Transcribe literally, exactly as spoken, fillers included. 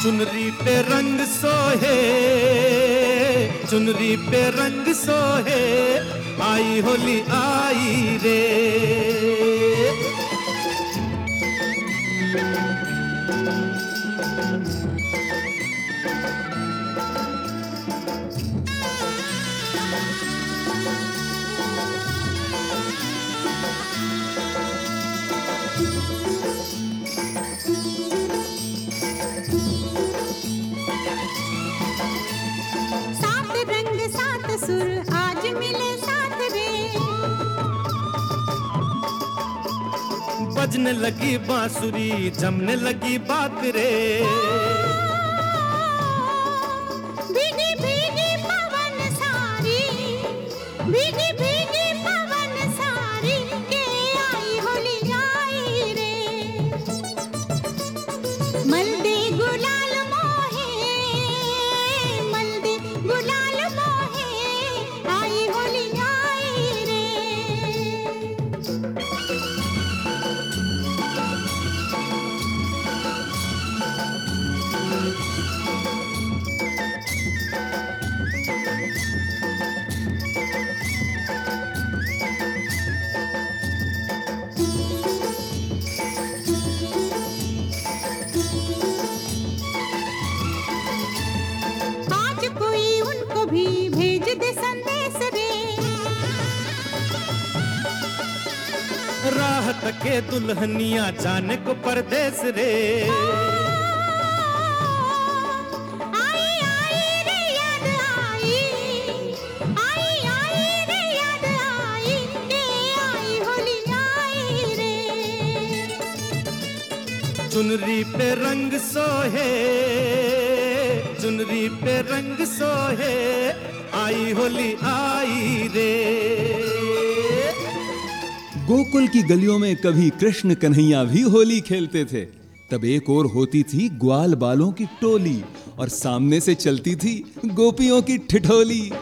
चुनरी पे रंग सोहे, चुनरी पे रंग सोहे, आई होली आई रे। सुर आज मिले साथ रे, बजने लगी बांसुरी, जमने लगी बात रे। भीगी भीगी पवन सारी, भीगी भीगी पवन सारी, के आई होली आई रे। मल्दे गुलाल मोहे, मल्दे गुलाल मोहे, आई होली आई रे। आज कोई उनको भी भेज दे संदेश रे, राह तके दुल्हनिया जाने को परदेस रे। आई आई रे याद आई, आई आई रे याद आई, के आई होली आई रे। चुनरी पे रंग सोहे, चुनरी पे रंग सोहे, आई होली आई रे। गोकुल की गलियों में कभी कृष्ण कन्हैया भी होली खेलते थे। तब एक ओर होती थी ग्वाल बालों की टोली और सामने से चलती थी गोपियों की ठिठोली।